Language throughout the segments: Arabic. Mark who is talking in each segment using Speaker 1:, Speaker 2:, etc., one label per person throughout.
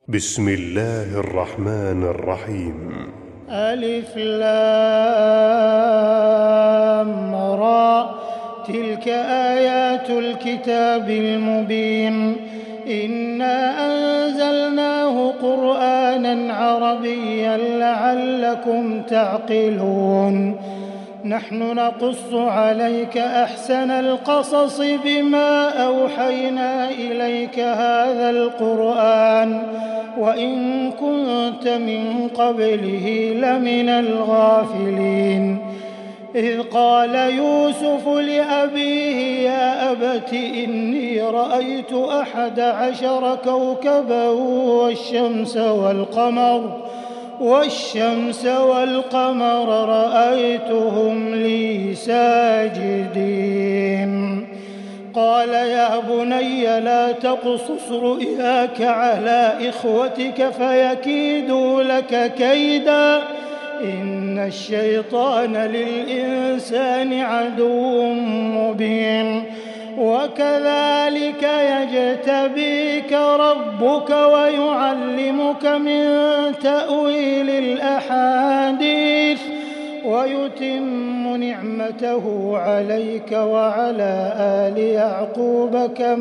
Speaker 1: بسم الله الرحمن الرحيم.
Speaker 2: ألف لام را، تلك آيات الكتاب المبين. إنا أنزلناه قرآنا عربيا لعلكم تعقلون. نحن نقص عليك أحسن القصص بما أوحينا إليك هذا القرآن وإن كنت من قبله لمن الغافلين. إذ قال يوسف لأبيه يا أبت إني رأيت 11 كوكبا والشمس والقمر رأيتهم لي ساجدين. قال يا بني لا تقصص رؤياك على إخوتك فيكيدوا لك كيدا إن الشيطان للإنسان عدو مبين. وكذلك يجتبيك ربك ويعلمك من تأويل الأحاديث ويتم نعمته عليك وعلى آل يعقوب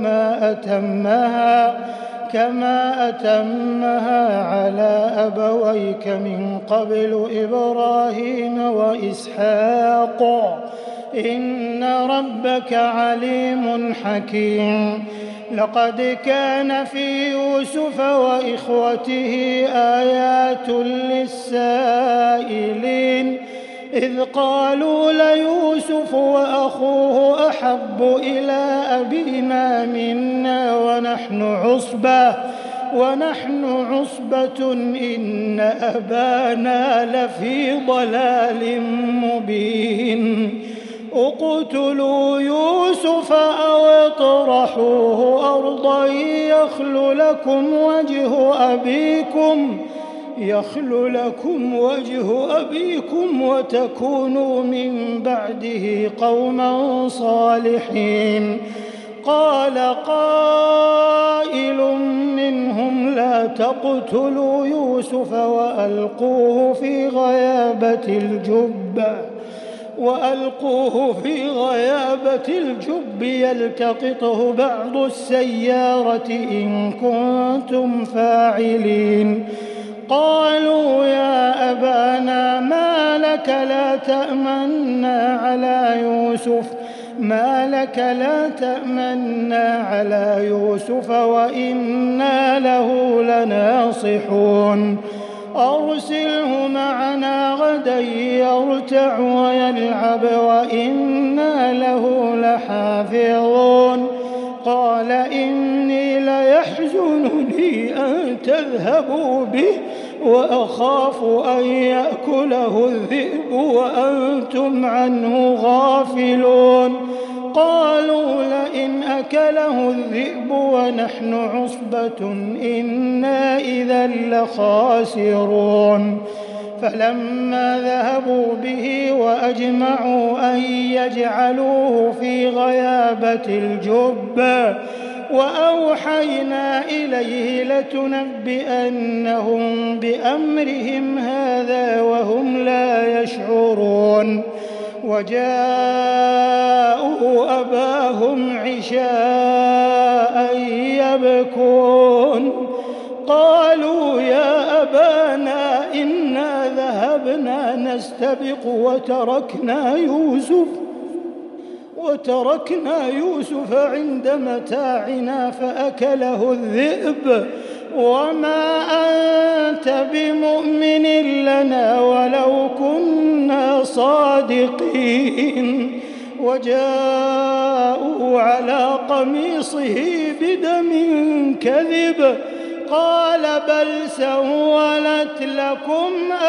Speaker 2: كما أتمها على أبويك من قبل إبراهيم وإسحاق إن ربك عليم حكيم. لقد كان في يوسف وإخوته آيات للسائلين إذ قالوا ليوسف وأخوه أحب إلى أبينا منا ونحن عصبة إن أبانا لفي ضلال مبين. اقتلوا يوسف أو اطرحوه أرضا يخل لكم وجه أبيكم وتكونوا من بعده قوما صالحين. قال قائل منهم لا تقتلوا يوسف وألقوه في غيابة الجب يلتقطه بعض السيارة إن كنتم فاعلين. قالوا يا أبانا ما لك لا تأمنا على يوسف وإنا له لناصحون. أرسله معنا غدا يرتع ويلعب وإنا له لحافظون. قال إني ليحزنني أن تذهبوا به وأخاف أن يأكله الذئب وأنتم عنه غافلون. قالوا لئن أكله الذئب ونحن عصبة إنا إذا لخاسرون. فلما ذهبوا به وأجمعوا أن يجعلوه في غيابة الجب وأوحينا إليه لتنبئنهم بأمرهم هذا وهم لا يشعرون. وجاءوا أباهم عشاء يبكون. قالوا يا أبانا إنا ذهبنا نستبق وتركنا يوسف عند متاعنا فأكله الذئب وما أنت بمؤمن لنا ولو كنا صادقين. وجاءوا على قميصه بدم كذب. قال بل سولت لكم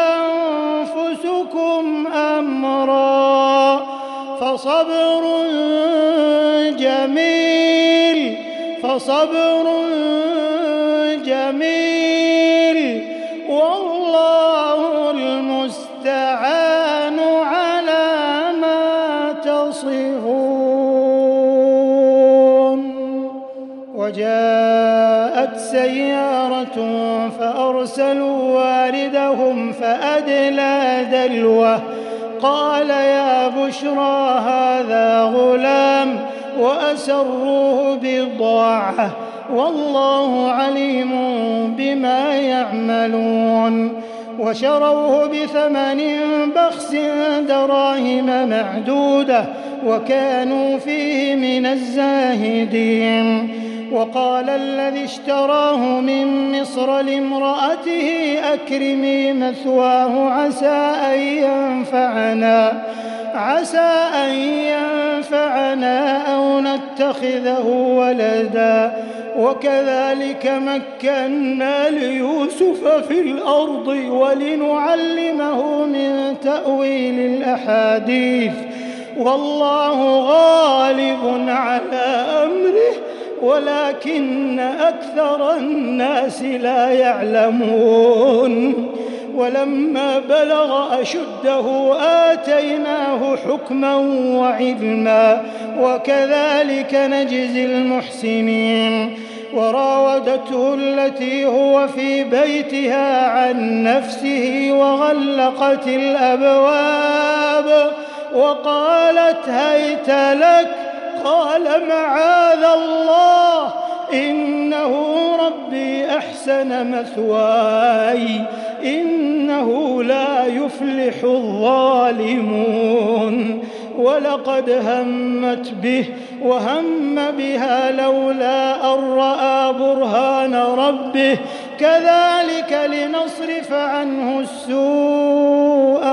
Speaker 2: أنفسكم أمرا فصبر جميل والله المستعان على ما تصفون. وجاءت سيارة سيارة فأرسلوا واردهم فأدلى دلوه قال يا بشرى هذا غلام وأسروه بضاعة والله عليم بما يعملون وشروه بثمن بخس دراهم معدودة وكانوا فيه من الزاهدين وقال الذي اشتراه من مصر لامرأته أكرمي مثواه عسى أن ينفعنا أو نتخذه ولدا وكذلك مكنا ليوسف في الأرض ولنعلمه من تأويل الأحاديث والله غالب على أمره ولكن أكثر الناس لا يعلمون ولما بلغ أشده آتيناه حكما وعلما وكذلك نجزي المحسنين وراودته التي هو في بيتها عن نفسه وغلقت الأبواب وقالت هيت لك قال معاذ الله إنه ربي أحسن مثواي إنه لا يفلح الظالمون ولقد همت به وهم بها لولا أن رأى برهان ربه كذلك لنصرف عنه السوء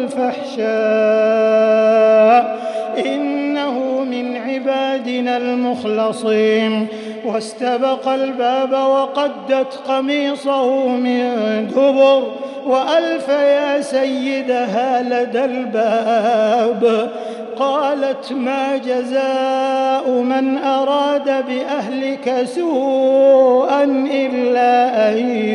Speaker 2: والفحشاء إنه من عبادنا المخلصين واستبق الباب وقدت قميصه من دبر وألف يا سيدها لدى الباب قالت ما جزاء من أراد بأهلك سوءا إلا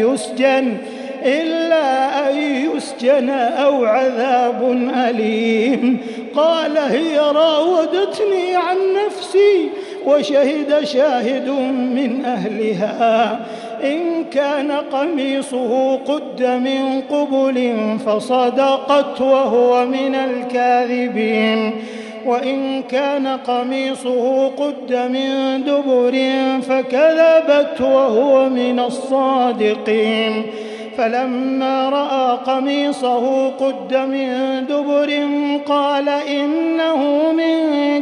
Speaker 2: أن يسجن أو عذاب أليم قال هي راودتني عن نفسي وشهد شاهد من أهلها إن كان قميصه قد من قبل فصدقت وهو من الكاذبين وإن كان قميصه قد من دبر فكذبت وهو من الصادقين فلما رأى قميصه قد من دبر قال إنه من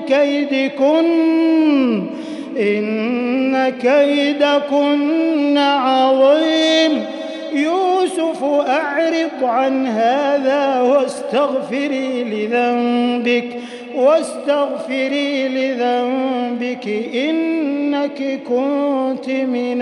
Speaker 2: كيدكن إن كيدكن عظيم يوسف أعرض عن هذا واستغفري لذنبك إنك كنت من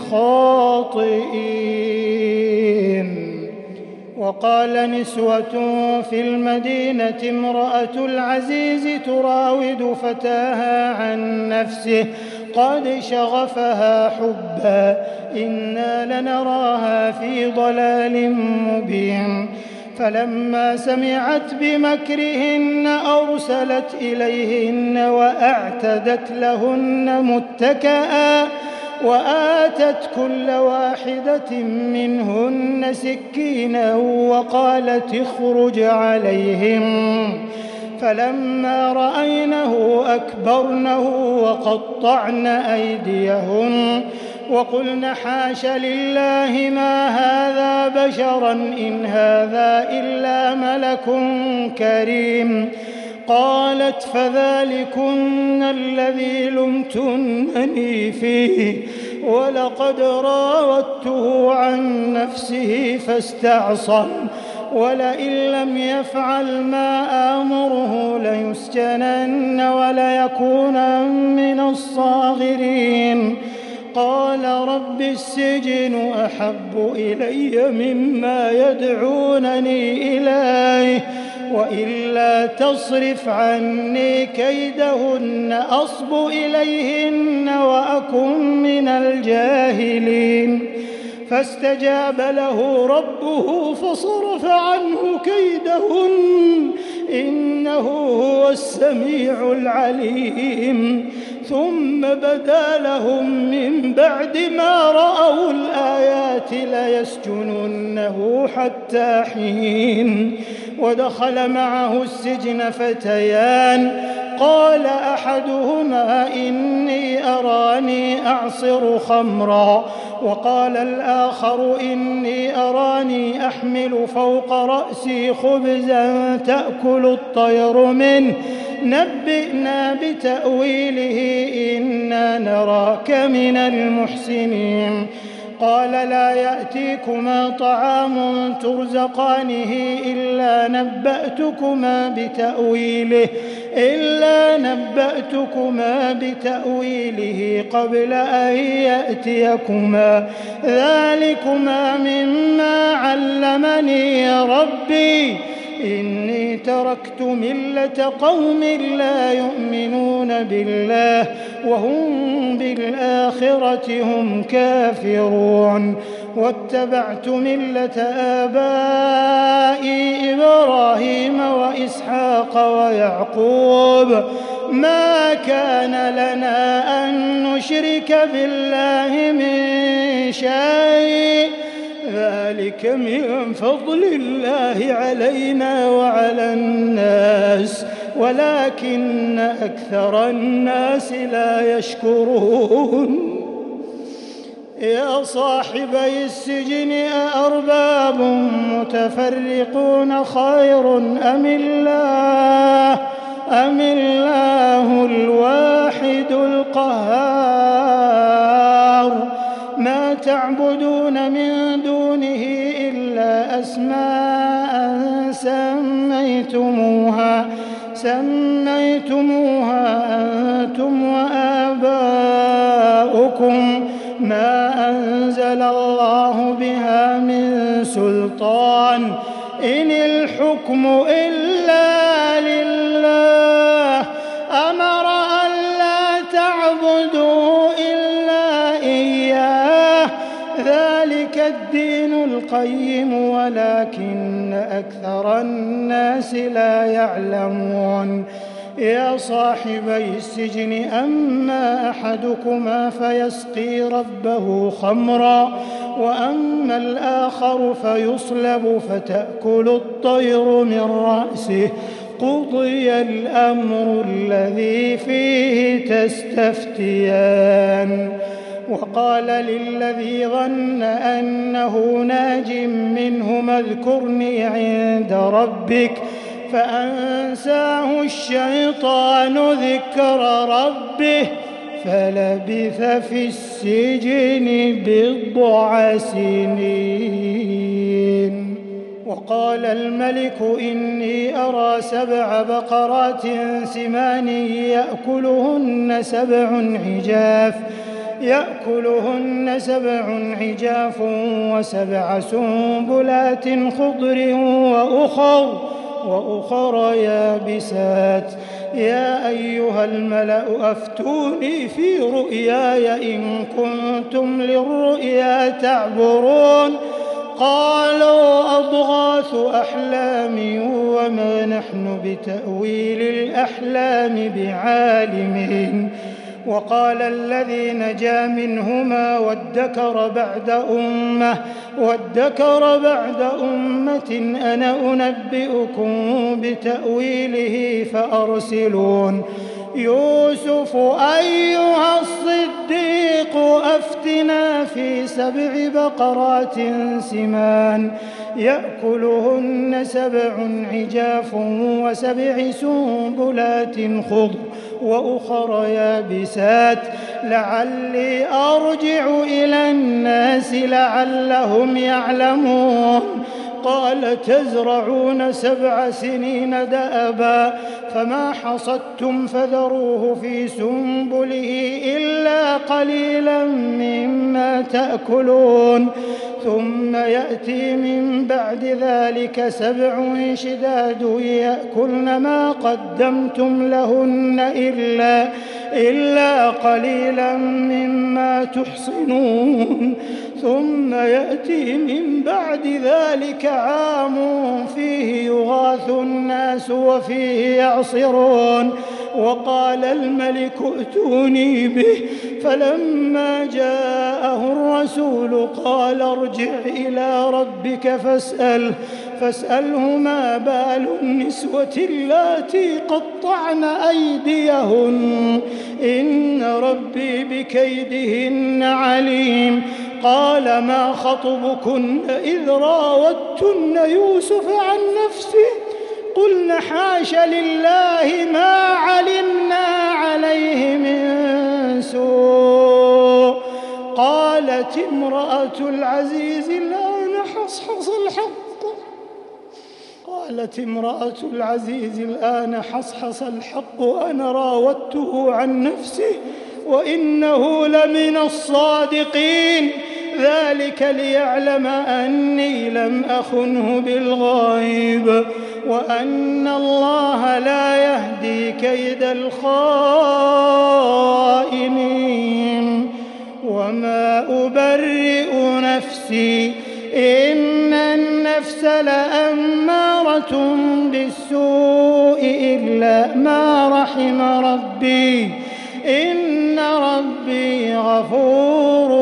Speaker 2: الخاطئين وقال نسوة في المدينة امرأة العزيز تراود فتاها عن نفسه قد شغفها حبا إنا لنراها في ضلال مبين فلما سمعت بمكرهن أرسلت إليهن وأعتدت لهن متكئا وآتت كل واحدة منهن سكينا وقالت اخرج عليهم فلما رأينه أكبرنه وقطعن أيديهن وقلن حاش لله ما هذا بشرا إن هذا إلا ملك كريم قالت فذلكن الذي لمتنني فيه ولقد راودته عن نفسه فاستعصم ولئن لم يفعل ما آمره ليسجنن وليكونن من الصاغرين قال رب السجن أحب إلي مما يدعونني إليه وإلا تصرف عني كيدهن أصب إليهن وأكن من الجاهلين فاستجاب له ربه فصرف عنه كيدهن إنه هو السميع العليم ثم بدا لهم من بعد ما رأوا الآيات ليسجننه حتى حين. ودخل معه السجن فتيان قال أحدهما إني أراني أعصر خمرا وقال الآخر إني أراني أحمل فوق رأسي خبزا تأكل الطير منه نبئنا بتأويله إنا نراك من المحسنين. قال لا يأتيكما طعام ترزقانه إلا نبأتكما بتأويله قبل أن يأتيكما ذلكما مما علمني ربي إني تركت ملة قوم لا يؤمنون بالله وهم بالآخرة هم كافرون واتبعت ملة آبائي إبراهيم وإسحاق ويعقوب ما كان لنا أن نشرك بالله من شيء ذلك من فضل الله علينا وعلى الناس ولكن أكثر الناس لا يشكرون. يا صاحبي السجن أأرباب متفرقون خير أم الله الواحد القهار ما تعبدون من دونه إلا أسماء سميتموها أنتم وآباؤكم ما أنزل الله بها من سلطان إن الحكم إلا لله أمر أن لا تعبدوا إلا إياه ذلك الدين القيم ولكن أكثر الناس لا يعلمون. يا صاحبي السجن أما أحدكما فيسقي ربه خمرا وأما الآخر فيصلب فتأكل الطير من رأسه قضي الأمر الذي فيه تستفتيان. وقال للذي ظن أنه ناج منهما اذكرني عند ربك فأنساه الشيطان ذكر ربه فلبث في السجن بضع سنين. وقال الملك إني أرى 7 بقرات سمان يأكلهن 7 عجاف و7 سنبلات خضر وأخر يابسات يا أيها الملأ أفتوني في رؤياي إن كنتم للرؤيا تعبرون. قالوا أضغاث أحلام وما نحن بتأويل الأحلام بعالمين. وقال الذي نجا منهما وادكر بعد أمة أنا أنبئكم بتأويله فأرسلون. يوسف أيها الصديق أفتنا في 7 بقرات سمان يأكلهن 7 عجاف و7 سنبلات خضر وأخر يابسات لعلي أرجع إلى الناس لعلهم يعلمون. قال تزرعون 7 سنين دأبا فما حصدتم فذروه في سنبله إلا قليلا مما تأكلون ثم يأتي من بعد ذلك 7 شداد يأكلن ما قدمتم لهن إلا قليلا مما تحصنون ثم يأتي من بعد ذلك عام فيه يغاث الناس وفيه يعصرون وقال الملك ائتوني به. فلما جاءه الرسول قال ارجع إلى ربك فاسأله ما بال النسوة اللاتي قطعن أيديهن إن ربي بكيدهن عليم. قال ما خطبكن إذ راوتن يوسف عن نفسه قلن حاش لله ما علمنا عليه من سوء. قالت امرأة العزيز الآن حصحص الحق أنا راودته عن نفسه وإنه لمن الصادقين. ذلك ليعلم أني لم أخنه بالغيب وأن الله لا يهدي كيد الخائنين. وما أبرئ نفسي إن النفس لأمارة بالسوء إلا ما رحم ربي إن ربي غفور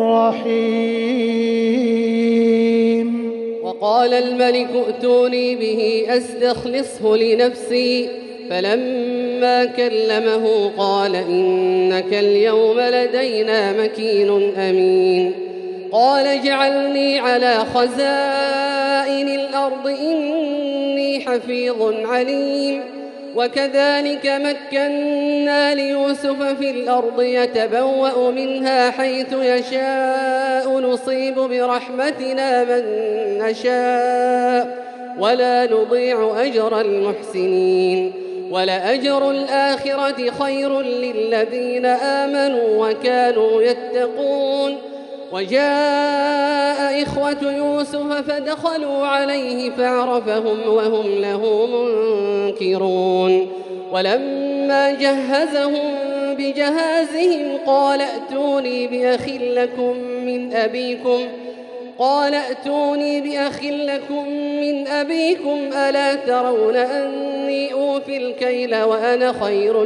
Speaker 2: رحيم.
Speaker 3: وقال الملك ائتوني به أستخلصه لنفسي. فلما كلمه قال إنك اليوم لدينا مكين أمين. قال اجعلني على خزائن الأرض إني حفيظ عليم. وكذلك مكنا ليوسف في الأرض يتبوأ منها حيث يشاء نصيب برحمتنا من نشاء ولا نضيع أجر المحسنين. ولأجر الآخرة خير للذين آمنوا وكانوا يتقون. وجاء إخوة يوسف فدخلوا عليه فعرفهم وهم له منكرون. ولما جهزهم بجهازهم قال ائتوني بأخ لكم من أبيكم ألا ترون أني أوفي الكيل وأنا خير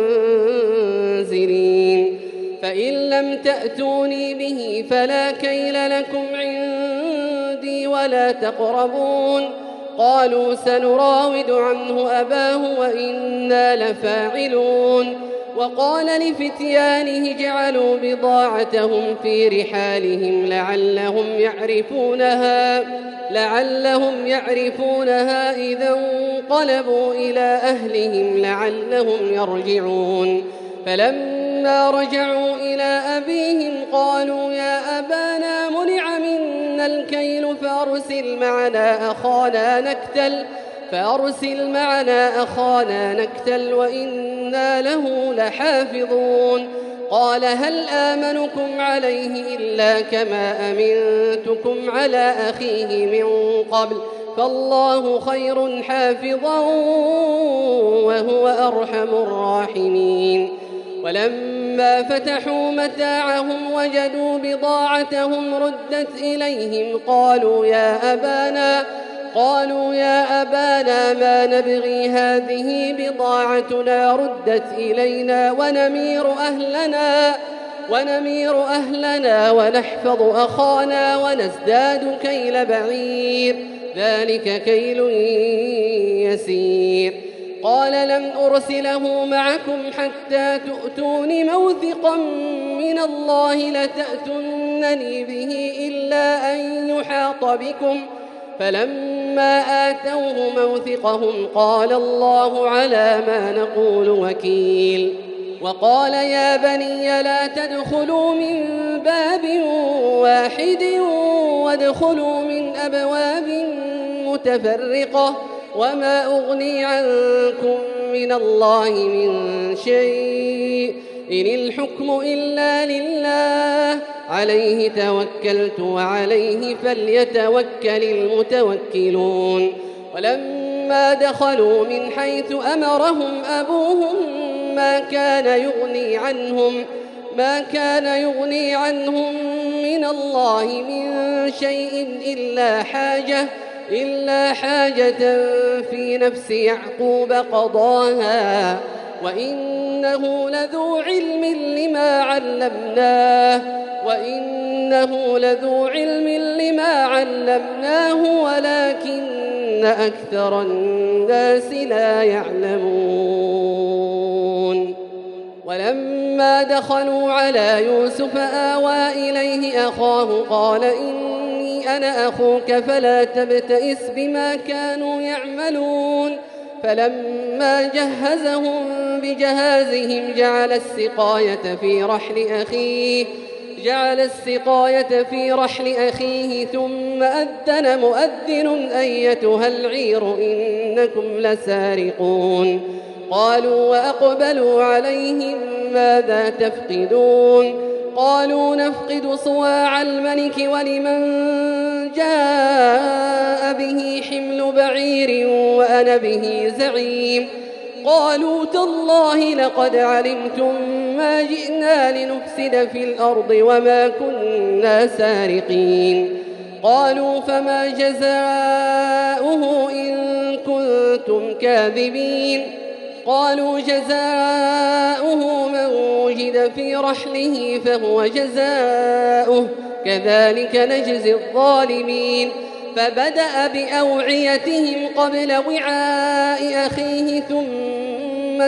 Speaker 3: المنزلين. فإن لم تأتوني به فلا كيل لكم عندي ولا تقربون. قالوا سنراود عنه أباه وإنا لفاعلون. وقال لفتيانه اجعلوا بضاعتهم في رحالهم لعلهم يعرفونها إذا انقلبوا إلى أهلهم لعلهم يرجعون. فلما رجعوا إلى أبيهم قالوا يا أبانا منع منا الكيل فأرسل معنا أخانا نكتل وإنا له لحافظون. قال هل آمنكم عليه إلا كما أمنتكم على أخيه من قبل فالله خير حافظا وهو أرحم الراحمين. ولما فتحوا متاعهم وجدوا بضاعتهم ردت إليهم قالوا يا أبانا ما نبغي هذه بضاعتنا ردت إلينا ونمير أهلنا ونحفظ أخانا ونزداد كيل بعير ذلك كيل يسير. قال لن أرسله معكم حتى تؤتون موثقا من الله لتأتونني به إلا أن يحاط بكم. فلما آتوه موثقهم قال الله على ما نقول وكيل. وقال يا بني لا تدخلوا من باب واحد وادخلوا من أبواب متفرقة وما أغني عنكم من الله من شيء إن الحكم إلا لله عليه توكلت وعليه فليتوكل المتوكلون. ولما دخلوا من حيث أمرهم أبوهم ما كان يغني عنهم من الله من شيء إلا حاجة في نفس يعقوب قضاها وإنه لذو علم لما علمناه ولكن أكثر الناس لا يعلمون. ولما دخلوا على يوسف آوى إليه أخاه قال إني أنا أخوك فلا تبتئس بما كانوا يعملون. فلما جهزهم بجهازهم جعل السقاية في رحل أخيه ثم أذن مؤذن أيتها العير إنكم لسارقون. قالوا وأقبلوا عليهم ماذا تفقدون؟ قالوا نفقد صواع الملك ولمن جاء به حمل بعير وأنا به زعيم. قالوا تالله لقد علمتم ما جئنا لنفسد في الأرض وما كنا سارقين. قالوا فما جزاؤه إن كنتم كاذبين؟ قالوا جزاؤه من وجد في رحله فهو جزاؤه كذلك نجزي الظالمين. فبدأ بأوعيتهم قبل وعاء أخيه ثم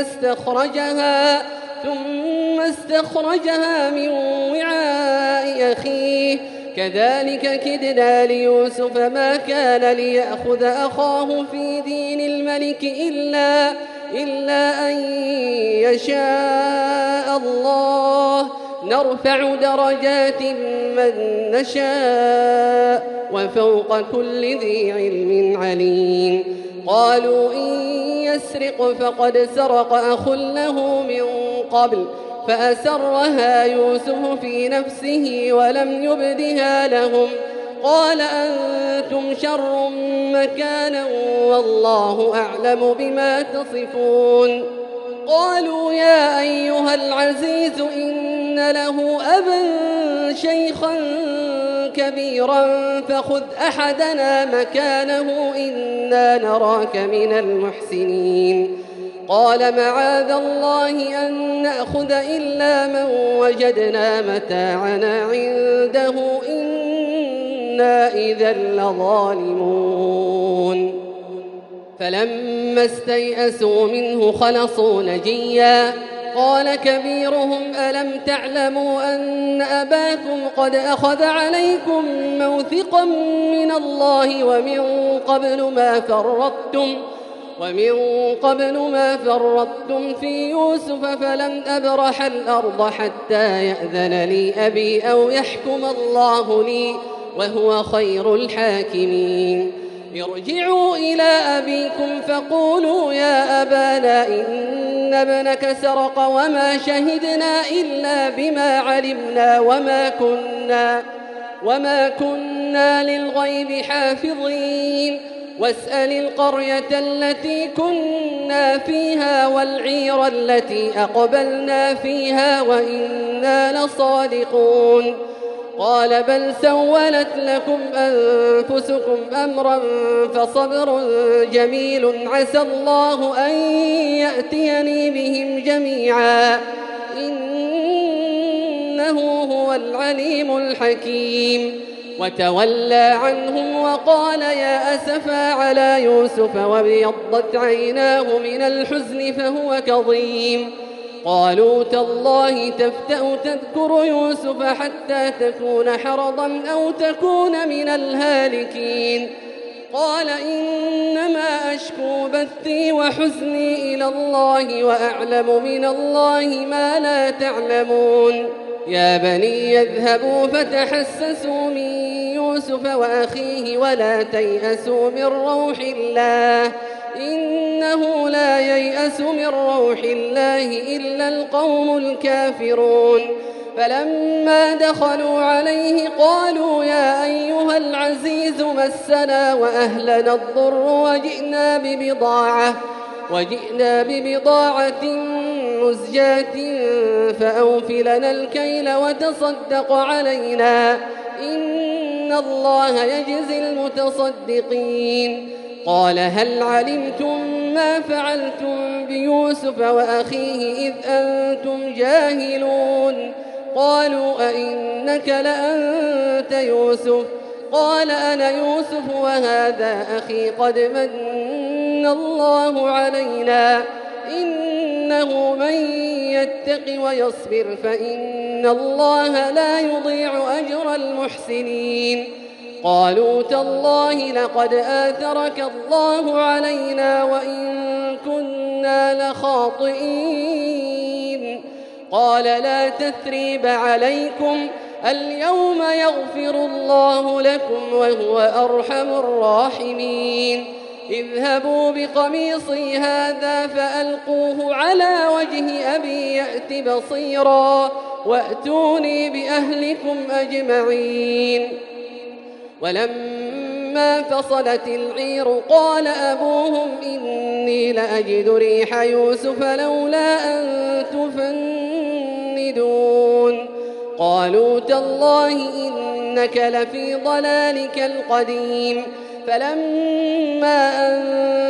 Speaker 3: استخرجها من وعاء أخيه كذلك كدنا ليوسف ما كان ليأخذ أخاه في دين الملك إلا أن يشاء الله نرفع درجات من نشاء وفوق كل ذي علم عليم. قالوا إن يسرق فقد سرق أخ له من قبل فأسرها يوسف في نفسه ولم يبدها لهم. قال أنتم شر مكانا والله أعلم بما تصفون. قالوا يا أيها العزيز إن له أبا شيخا كبيرا فخذ أحدنا مكانه إنا نراك من المحسنين. قال معاذ الله أن نأخذ إلا من وجدنا متاعنا عنده إنا إذا لظالمون. فلما استيئسوا منه خلصوا نجيا. قال كبيرهم ألم تعلموا أن أباكم قد أخذ عليكم موثقا من الله ومن قبل ما فرطتم في يوسف فلن أبرح الأرض حتى يأذن لي أبي أو يحكم الله لي وهو خير الحاكمين. ارجعوا إلى أبيكم فقولوا يا أبانا إن ابنك سرق وما شهدنا إلا بما علمنا وما كنا للغيب حافظين. واسأل القرية التي كنا فيها والعير التي أقبلنا فيها وإنا لصادقون. قال بل سولت لكم أنفسكم أمرا فصبر جميل عسى الله أن يأتيني بهم جميعا إنه هو العليم الحكيم. وتولى عنهم وقال يا أسفا على يوسف وابيضت عيناه من الحزن فهو كظيم. قالوا تالله تفتأ تذكر يوسف حتى تكون حرضا أو تكون من الهالكين. قال إنما أشكو بثي وحزني إلى الله وأعلم من الله ما لا تعلمون. يا بني يذهبوا فتحسسوا من يوسف وأخيه ولا تيأسوا من روح الله إنه لا ييأس من روح الله إلا القوم الكافرون. فلما دخلوا عليه قالوا يا أيها العزيز مسنا وأهلنا الضر وجئنا ببضاعة مزجاة فأوف لنا الكيل وتصدق علينا إن الله يجزي المتصدقين. قال هل علمتم ما فعلتم بيوسف وأخيه إذ أنتم جاهلون قالوا أئنك لأنت يوسف قال أنا يوسف وهذا أخي قد من الله علينا إنه من يتق ويصبر فإن الله لا يضيع أجر المحسنين قالوا تالله لقد آثرك الله علينا وإن كنا لخاطئين قال لا تثريب عليكم اليوم يغفر الله لكم وهو أرحم الراحمين اذهبوا بقميصي هذا فألقوه على وجه أبي يأت بصيرا وأتوني بأهلكم أجمعين ولما فصلت العير قال أبوهم إني لأجد ريح يوسف لولا أن تفندون قالوا تالله إنك لفي ضلالك القديم فلما أن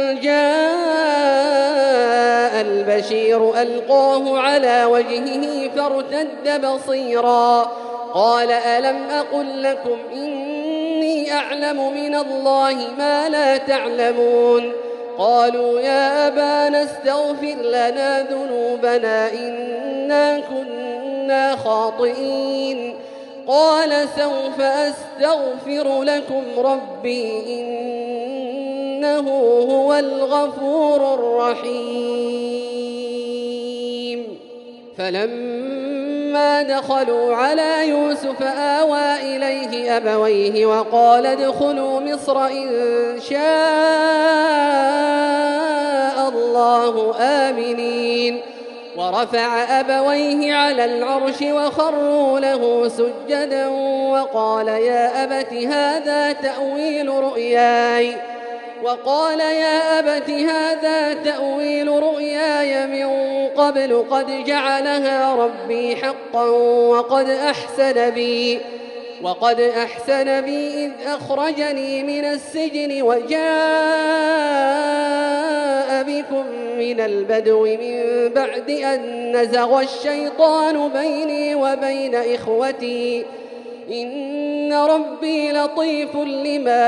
Speaker 3: جاء البشير ألقاه على وجهه فارتد بصيرا قال ألم أقل لكم إني أعلم من الله ما لا تعلمون قالوا يا أبانا استغفر لنا ذنوبنا إنا كنا خاطئين قال سوف أستغفر لكم ربي إنه هو الغفور الرحيم فلما دخلوا على يوسف آوى إليه أبويه وقال ادخلوا مصر إن شاء الله آمنين ورفع أبويه على العرش وخروا له سجدا وقال يا أبت هذا تأويل رؤياي من قبل قد جعلها ربي حقا وقد أحسن بي إذ أخرجني من السجن وجاء بكم من البدو من بعد أن نزغ الشيطان بيني وبين إخوتي إن ربي لطيف لما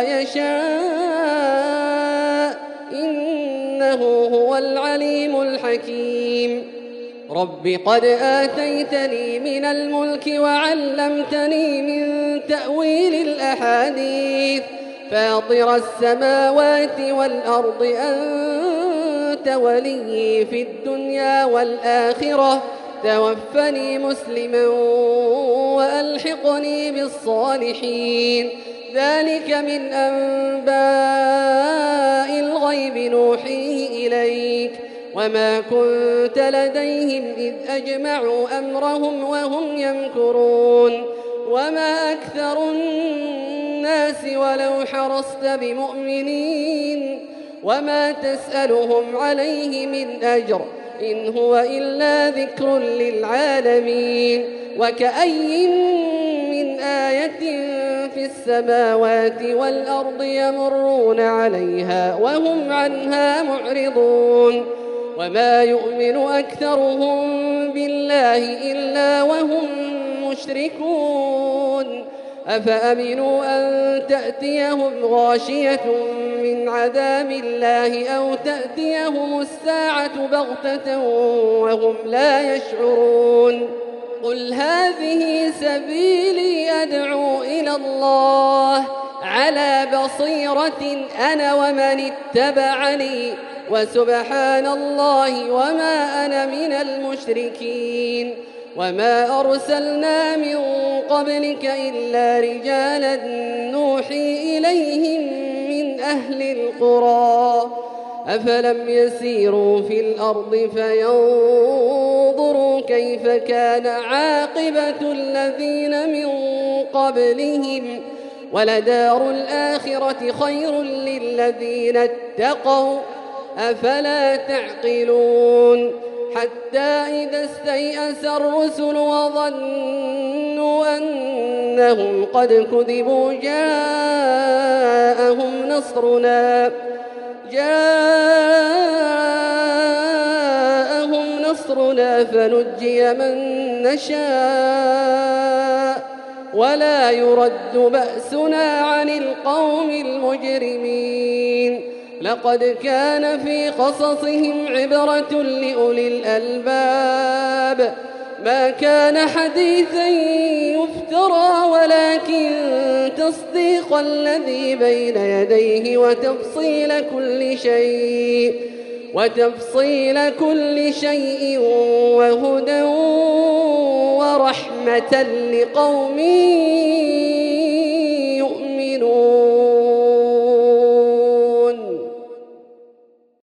Speaker 3: يشاء إنه هو العليم الحكيم رب قد آتيتني من الملك وعلمتني من تأويل الأحاديث فاطر السماوات والأرض أنت ولي في الدنيا والآخرة توفني مسلما وألحقني بالصالحين ذلك من أنباء الغيب نوحيه إليك وما كنت لديهم إذ أجمعوا أمرهم وهم يمكرون وما أكثر الناس ولو حرصت بمؤمنين وما تسألهم عليه من أجر إن هو إلا ذكر للعالمين وكأي من آية في السماوات والأرض يمرون عليها وهم عنها معرضون وما يؤمن أكثرهم بالله إلا وهم مشركون أفأمنوا أن تأتيهم غاشية من عذاب الله أو تأتيهم الساعة بغتة وهم لا يشعرون قل هذه سبيلي أدعو إلى الله على بصيرة أنا ومن اتبعني وسبحان الله وما أنا من المشركين وما أرسلنا من قبلك إلا رجالا نوحي إليهم من أهل القرى أفلم يسيروا في الأرض فينظروا كيف كان عاقبة الذين من قبلهم ولدار الآخرة خير للذين اتقوا أفلا تعقلون حتى إذا استيأس الرسل وظنوا أنهم قد كذبوا جاءهم فنجي من نشاء ولا يرد بأسنا عن القوم المجرمين. لقد كان في قصصهم عبرة لأولي الألباب ما كان حديثا يفترى ولكن تصديق الذي بين يديه وتفصيل كل شيء وهدى ورحمة لقوم